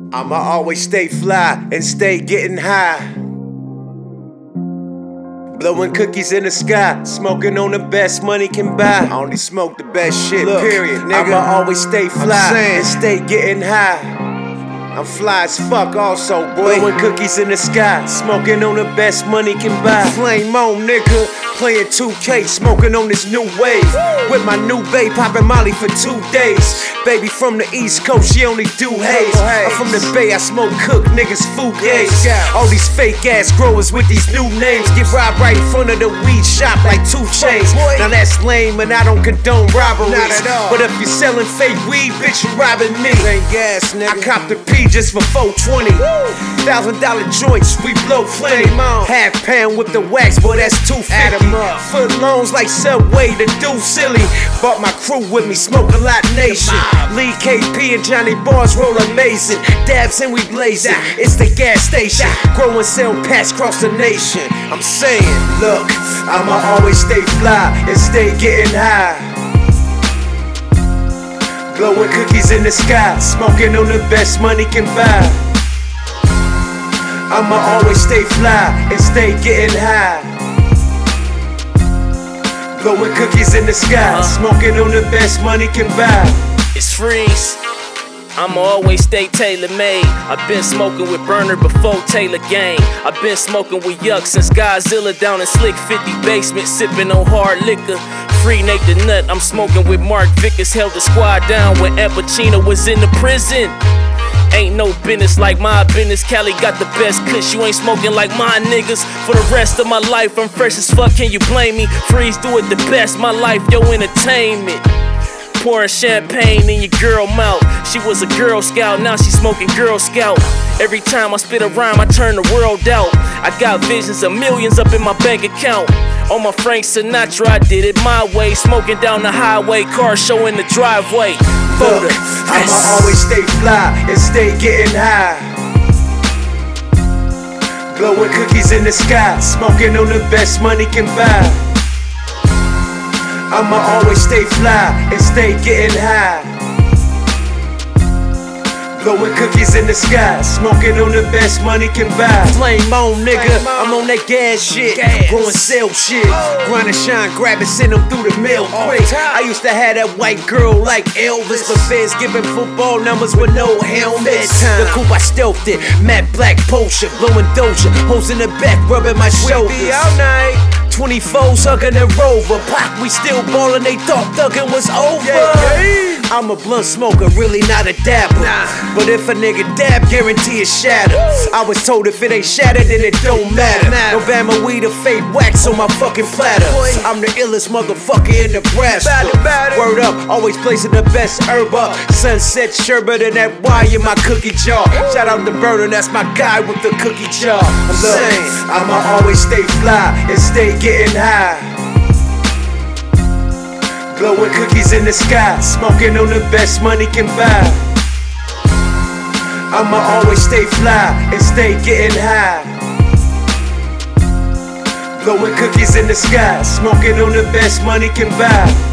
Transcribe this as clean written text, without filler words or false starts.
I'ma always stay fly and stay getting high. Blowing cookies in the sky, smoking on the best money can buy. I only smoke the best shit, period, nigga. I'ma always stay fly and stay getting high. I'm fly as fuck also, boy. Blowing cookies in the sky, smoking on the best money can buy. Flame on, nigga, playing 2K, smoking on this new wave. With my new babe, popping Molly for 2 days. Baby from the East Coast, she only do haze. I'm from the Bay, I smoke cook, niggas fugaze. All these fake ass growers with these new names get robbed right in front of the weed shop like 2 Chainz. Now that's lame and I don't condone robberies. But if you're selling fake weed, bitch, you robbing me. Gas, nigga. I copped the P just for $420. $1,000 joints, we blow plenty. Half pound with the wax, boy, that's $250. Foot loans like Subway to do silly. Bought my crew with me, smoke a lot nation. Lee KP and Johnny Bars roll amazing. Dabs and we blazing, it's the gas station. Grow and sell packs across the nation. I'm saying, look, I'ma always stay fly and stay getting high. Blowing cookies in the sky, smoking on the best money can buy. I'ma always stay fly and stay getting high. Blowing cookies in the sky, smoking on the best money can buy. It's Freeze. I'ma always stay tailor-made. I've been smoking with Burner before Taylor Gang. I've been smoking with Yuck since Godzilla down in Slick 50 basement, sipping on hard liquor. Free Nate the Nut, I'm smoking with Mark Vickers. Held the squad down when Al Pacino was in the prison. Ain't no business like my business. Cali got the best kush, you ain't smoking like my niggas. For the rest of my life, I'm fresh as fuck, can you blame me? Freeze do it the best, my life, yo entertainment. Pouring champagne in your girl mouth. She was a Girl Scout, now she smoking Girl Scout. Every time I spit a rhyme, I turn the world out. I got visions of millions up in my bank account. On my Frank Sinatra, I did it my way. Smoking down the highway, car show in the driveway. Look, I'ma always stay fly and stay getting high. Blowing cookies in the sky, smoking on the best money can buy. I'ma always stay fly and stay getting high. Blowing cookies in the sky, smoking on the best money can buy. Flame on, nigga, I'm on that gas shit. Go and sell shit. Grind and shine, grab it, send them through the mail quick. I used to have that white girl like Elvis, but feds giving football numbers with no helmet. The coupe, I stealthed it, matte black potion, blowing Doja, hoes in the back, rubbing my shoulders. 24s hugging a Rover. Pac, we still ballin', they thought thuggin' was over. I'm a blunt smoker, really not a dabber. But if a nigga dab, guarantee it's shatter. I was told if it ain't shattered, then it don't matter. No Bama weed or fake wax on my fucking platter. I'm the illest motherfucker in Nebraska. Word up, always placing the best herb up. Sunset sherbet and that wire in my cookie jar. Shout out to Burner, that's my guy with the cookie jar. Look, I'ma always stay fly and stay getting high. Blowing cookies in the sky, smoking on the best money can buy. I'ma always stay fly and stay getting high. Blowing cookies in the sky, smoking on the best money can buy.